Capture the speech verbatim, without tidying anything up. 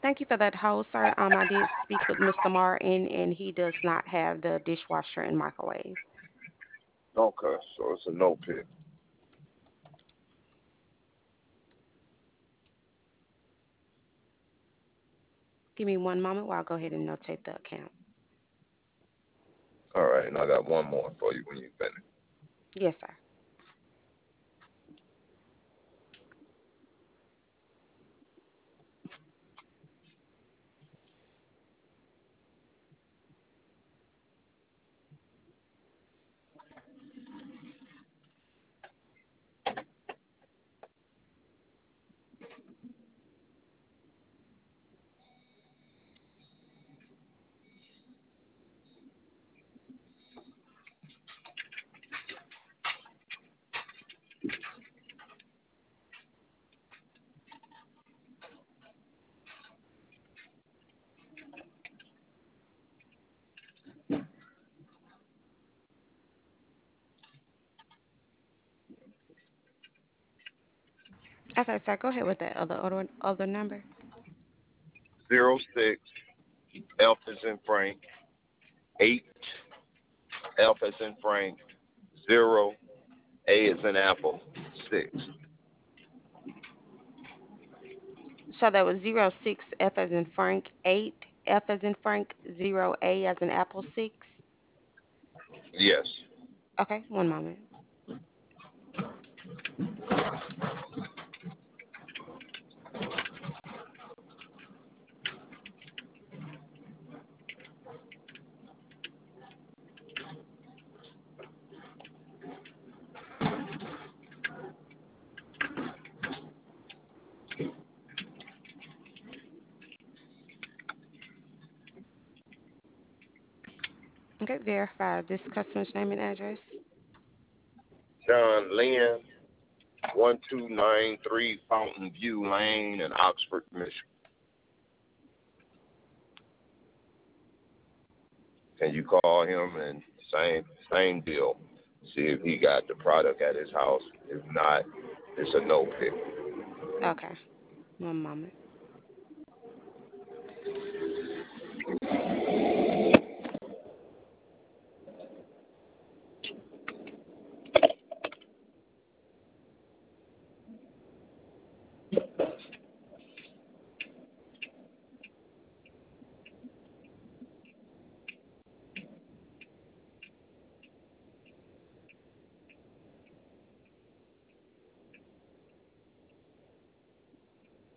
Thank you for that hold, sir. Um, I did speak with Mister Martin, and he does not have the dishwasher and microwave. Okay, so it's a no pick. Give me one moment while I go ahead and notate the account. All right, and I got one more for you when you finish. Yes, sir. Okay, sir. Go ahead with that other other, other number. Zero six F is in Frank. Eight F is in Frank. Zero A is in Apple. Six. So that was zero six F as in Frank, eight F as in Frank, zero A as in Apple, six. Yes. Okay, one moment. Okay, verify this customer's name and address. John Lynn, one two nine three Fountain View Lane in Oxford, Michigan. Can you call him and same same deal? See if he got the product at his house. If not, it's a no pick. Okay, one moment.